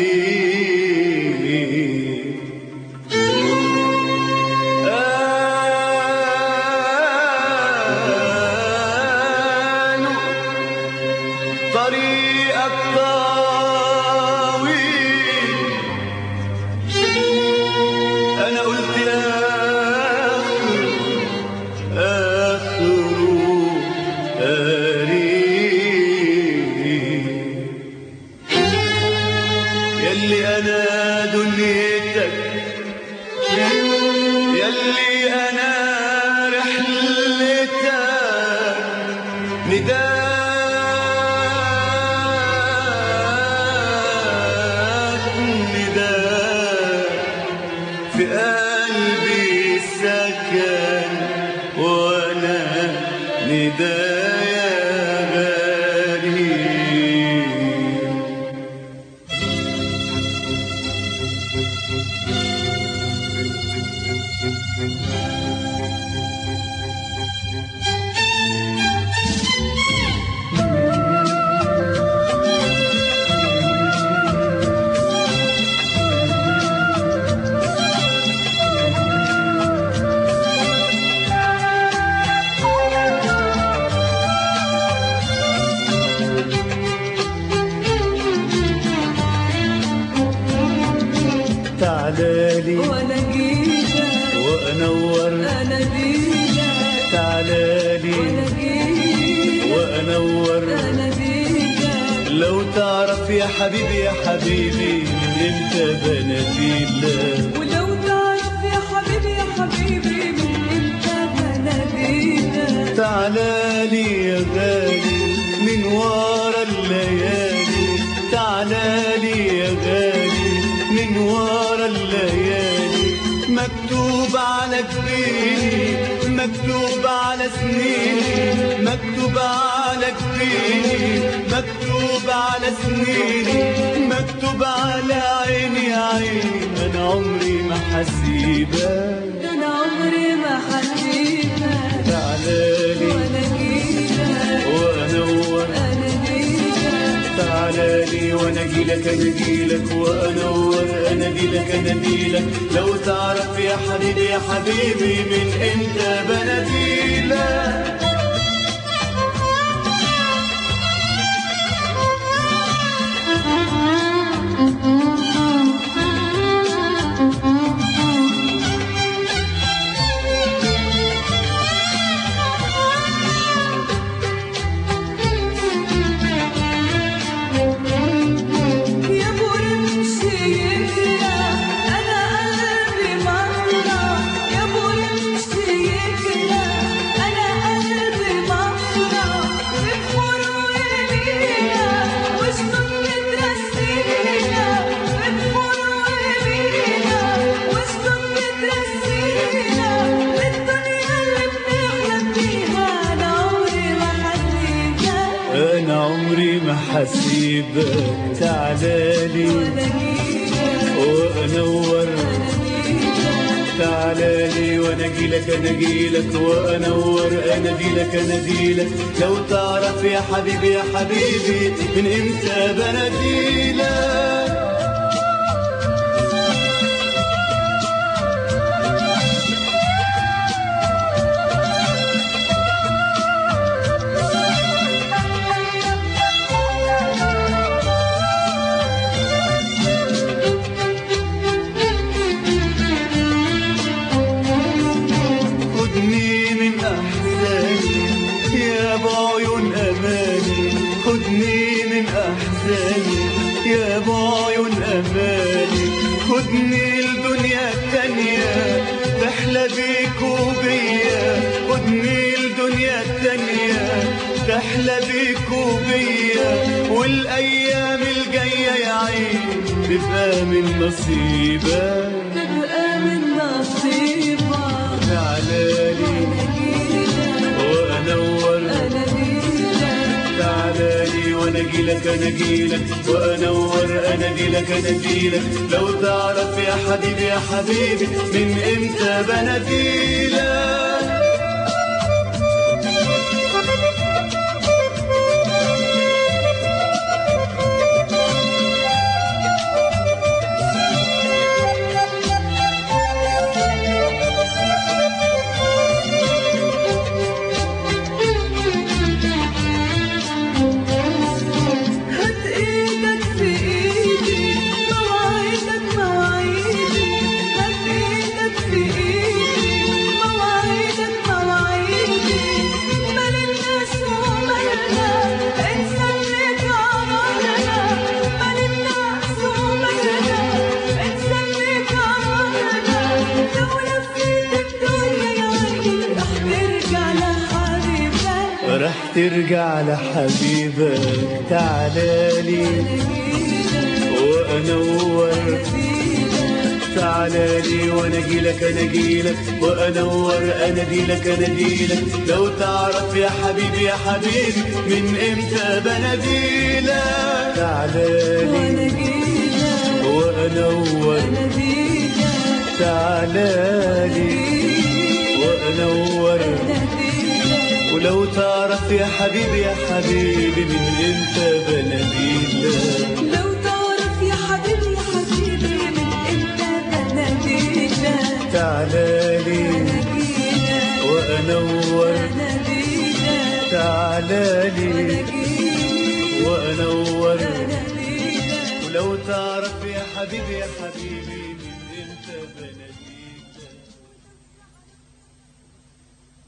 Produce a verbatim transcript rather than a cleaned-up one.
تعالالي وانا جيلك وانور انا جيلك تعالالي وانا جيلك وانور انا جيلك لو تعرف يا حبيبي يا حبيبي من امتى بناديلك ولو تعرف يا حبيبي يا حبيبي من امتى بناديلك تعالالي يا غالي من ورا الليالي تعالالي يا غالي من ورا الليالي مكتوب على جبيني مكتوب على سنيني مكتوب على جبيني مكتوب على سنيني مكتوب على عيني يا عيني انا عمري ما حسيبك انا عمري ما حسيبك تعالالي وانا جيلك وانور انا جيلك تعالالي وانا اجيلك انا اجيلك وانور انا اجيلك انا اجيلك لو تعرف يا حبيبي يا حبيبي من امتى بناديلك حسيبك تعالالي وانور تعالالي وانا اجيلك انا اجيلك وانور انا اجيلك انا اجيلك لو تعرف يا حبيبي يا حبيبي من امتى بناديلك يا بعيون أماني خدني الدنيا التانية تحلى بيك وبيا خدني الدنيا التانية تحلى بيك وبيا والأيام الجاية يا عين تبقى من نصيبك تبقى من نصيبك تعالالي وأنور تعالالي وانا اجيلك انا اجيلك وانور انا اجيلك انا اجيلك لو تعرف يا حبيبي يا حبيبي من امتى بناديلك ترجع لحبيبك تعالالي وانور تعالالي وانا اجيلك انا اجيلك وانور اناديلك اناديلك لو تعرف يا حبيبي يا حبيبي من امتى بناديلك تعالالي وانور تعالالي وانور ولو تعرف يا حبيبي يا حبيبي من امتى بناديلك لو تعرف يا حبيبي يا حبيبي من امتى بناديلك تعالالي وانور تعالالي وانور ولو تعرف يا حبيبي يا حبيبي من امتى بناديلك